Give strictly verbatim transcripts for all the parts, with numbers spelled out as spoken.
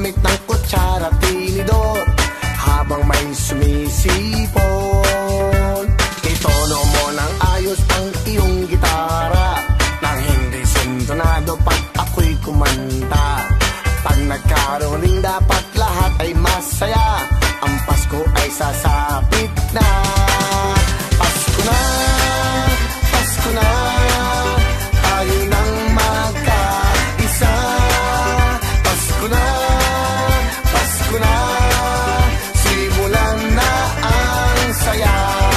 gumamit ng kutsara at tinidor habang may sumisipon. Itono mo ng ayos ang iyong gitara nang hindi sintonado pag ako'y kumanta. Pag nagkaroon rin dapat lahat ay masaya, ang Pasko ay sasapit na. Pasko na, Pasko na, tayo nang magkaisa. Pasko na, Pasko na, simulan na ang saya.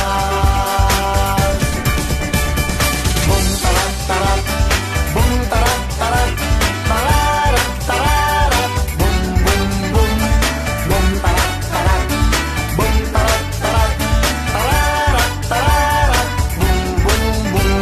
Bum tarat tarat, bum tarat tarat, tararat tararat, bum bum bum, bum tarat tarat, bum tarat tarat, tararat tararat, bum bum bum.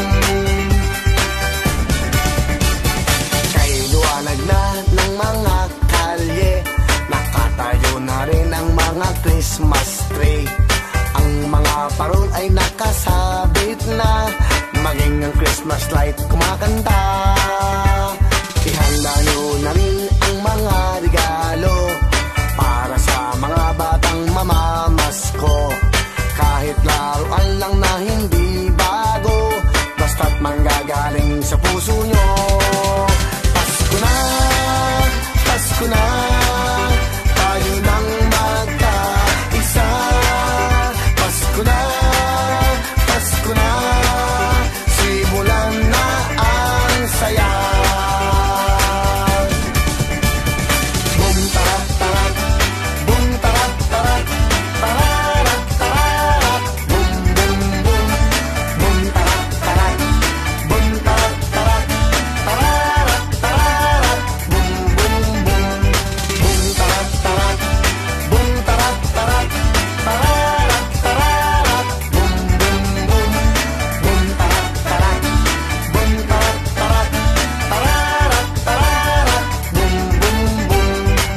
Kay liwanag na ng mga kalye, nakatayo na rin ang mga Christmas tree. Ang mga parol ay nakasabit na, maging ang Christmas light kumakanta. Ihanda nyo na rin ang mga regalo para sa mga batang mamamasko. Kahit laruan lang na hindi bago, basta't manggagaling sa puso nyo. Pasko na, Pasko na, tayo nang magkaisa. Pasko na, Pasko na, simulan na ang saya. Bum tarat tarat, bum tarat tarat, tararat tararat, bum bum bum, bum tarat tarat, bum tarat tarat, tararat tararat, bum bum bum, bum tarat tarat, bum tarat tarat, tararat tararat, bum bum bum, bum tarat tarat, bum tarat tarat, tararat tararat, bum bum bum.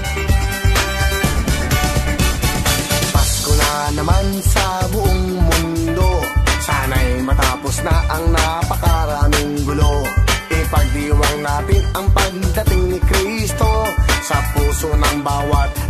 Pasko na naman sa buong mundo, sana'y matapos na ang napakaraming gulo. Ipagdiwang natin ang pagdating ni Kristo sa puso ng bawat